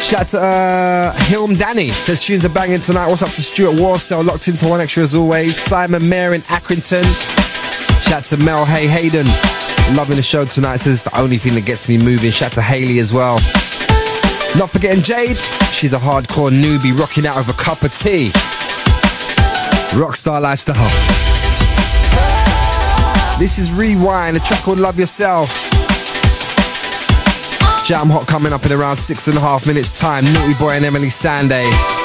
Shout out to Hilm Danny, says tunes are banging tonight. What's up to Stuart Warsell, locked into One Extra as always. Simon Mayer in Accrington. Shout out to Mel Hay Hayden, loving the show tonight, says it's the only thing that gets me moving. Shout out to Hayley as well. Not forgetting Jade, she's a hardcore newbie rocking out with a cup of tea. Rockstar lifestyle. This is Rewind, a track called Love Yourself. Jam Hot coming up in around 6.5 minutes time. Naughty Boy and Emily Sandé.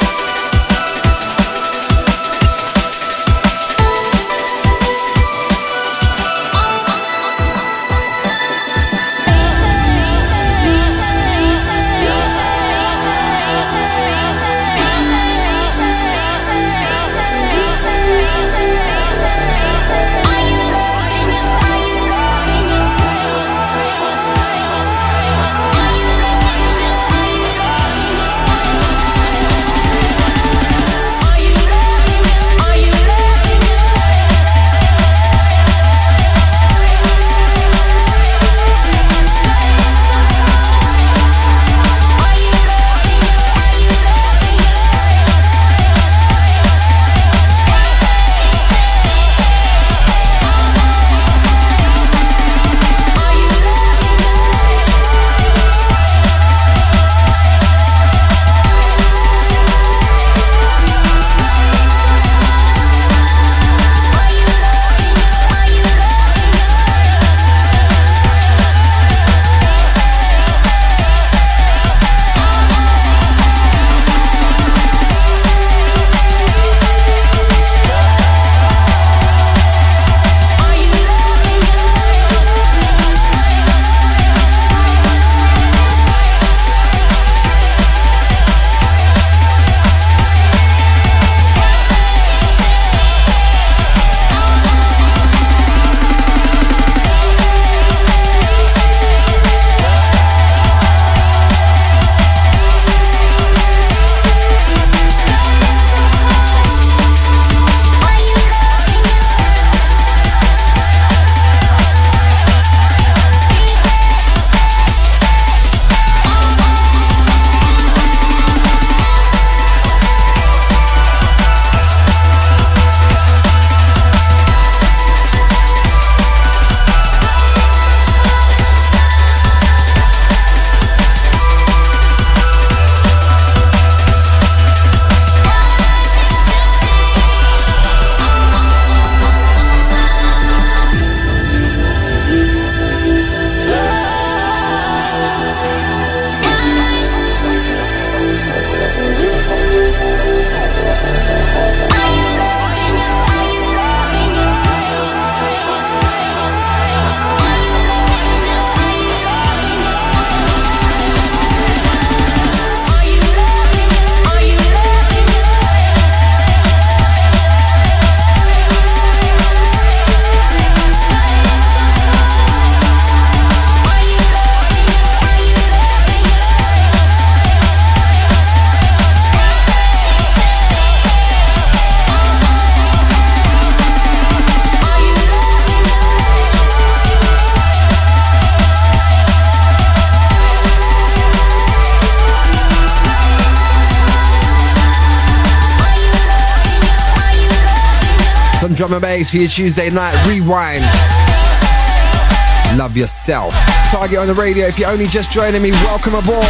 Drum and bass for your Tuesday night. Rewind. Love Yourself. Target on the radio. If you're only just joining me, welcome aboard.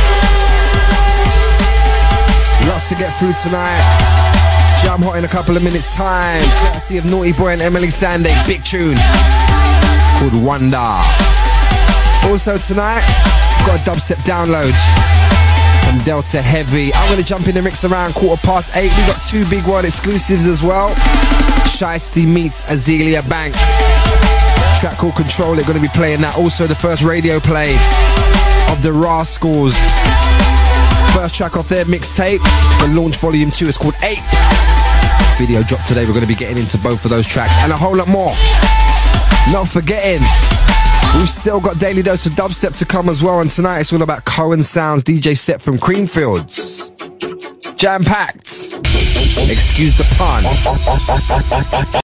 Lots to get through tonight. Jam Hot in a couple of minutes time. Courtesy of Naughty Boy and Emily Sandé. Big tune called Wonder. Also tonight, got a dubstep download from Delta Heavy. I'm going to jump in the mix around 8:15. We got two big one exclusives as well. Shiesty meets Azealia Banks. Track called Control It, going to be playing that. Also the first radio play of the Rascals. First track off their mixtape, the launch volume 2, is called 8. Video drop today, we're going to be getting into both of those tracks and a whole lot more. Not forgetting, we've still got Daily Dose of Dubstep to come as well, and tonight it's all about Cohen Sounds DJ set from Creamfields. Jam-packed. Excuse the pun.